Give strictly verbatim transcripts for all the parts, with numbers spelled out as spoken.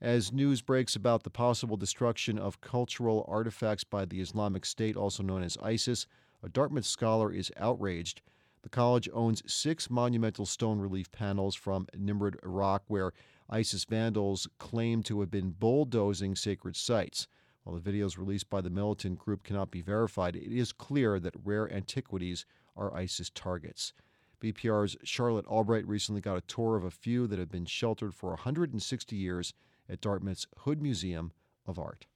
As news breaks about the possible destruction of cultural artifacts by the Islamic State, also known as ISIS, a Dartmouth scholar is outraged. The college owns six monumental stone relief panels from Nimrud, Iraq, where ISIS vandals claim to have been bulldozing sacred sites. While the videos released by the militant group cannot be verified, it is clear that rare antiquities are ISIS targets. V P R's Charlotte Albright recently got a tour of a few that have been sheltered for one hundred sixty years at Dartmouth's Hood Museum of Art.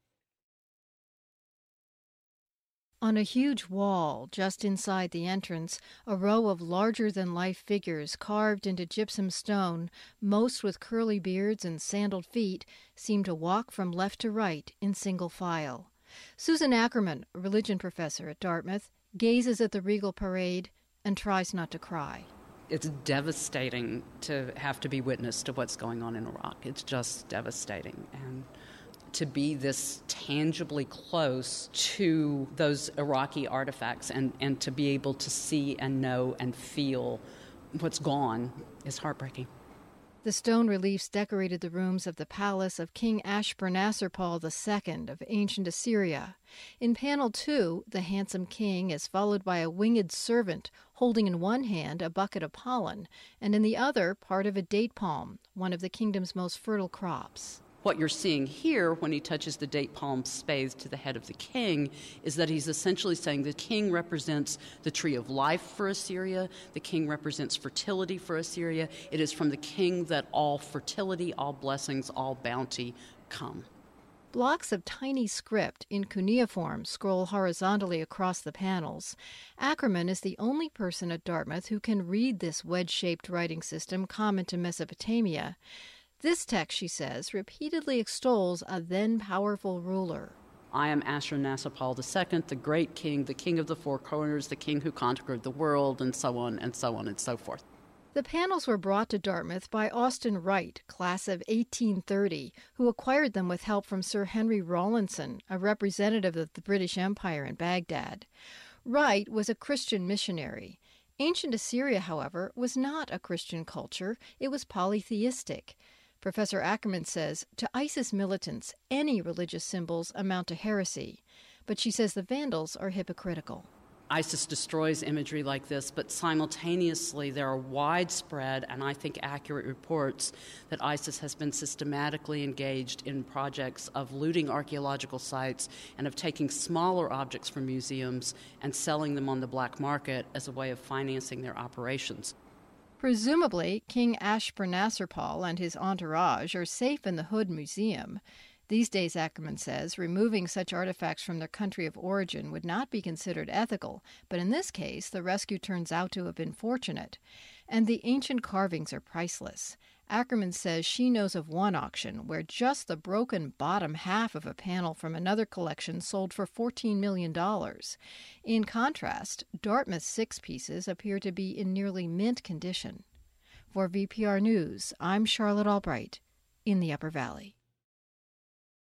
On a huge wall just inside the entrance, a row of larger-than-life figures carved into gypsum stone, most with curly beards and sandaled feet, seem to walk from left to right in single file. Susan Ackerman, a religion professor at Dartmouth, gazes at the regal parade and tries not to cry. It's devastating to have to be witness to what's going on in Iraq. It's just devastating. And to be this tangibly close to those Iraqi artifacts and, and to be able to see and know and feel what's gone is heartbreaking. The stone reliefs decorated the rooms of the palace of King Ashurnasirpal the Second of ancient Assyria. In panel two, the handsome king is followed by a winged servant holding in one hand a bucket of pollen and in the other part of a date palm, one of the kingdom's most fertile crops. What you're seeing here when he touches the date palm spathe to the head of the king is that he's essentially saying the king represents the tree of life for Assyria, the king represents fertility for Assyria. It is from the king that all fertility, all blessings, all bounty come. Blocks of tiny script in cuneiform scroll horizontally across the panels. Ackerman is the only person at Dartmouth who can read this wedge-shaped writing system common to Mesopotamia. This text, she says, repeatedly extols a then-powerful ruler. I am Ashurnasirpal the Second, the great king, the king of the four corners, the king who conquered the world, and so on and so on and so forth. The panels were brought to Dartmouth by Austin Wright, class of eighteen thirty, who acquired them with help from Sir Henry Rawlinson, a representative of the British Empire in Baghdad. Wright was a Christian missionary. Ancient Assyria, however, was not a Christian culture. It was polytheistic. Professor Ackerman says, to ISIS militants, any religious symbols amount to heresy. But she says the Vandals are hypocritical. ISIS destroys imagery like this, but simultaneously there are widespread and I think accurate reports that ISIS has been systematically engaged in projects of looting archaeological sites and of taking smaller objects from museums and selling them on the black market as a way of financing their operations. Presumably, King Ashurnasirpal and his entourage are safe in the Hood Museum. These days, Ackerman says, removing such artifacts from their country of origin would not be considered ethical, but in this case, the rescue turns out to have been fortunate. And the ancient carvings are priceless. Ackerman says she knows of one auction where just the broken bottom half of a panel from another collection sold for fourteen million dollars. In contrast, Dartmouth's six pieces appear to be in nearly mint condition. For V P R News, I'm Charlotte Albright in the Upper Valley.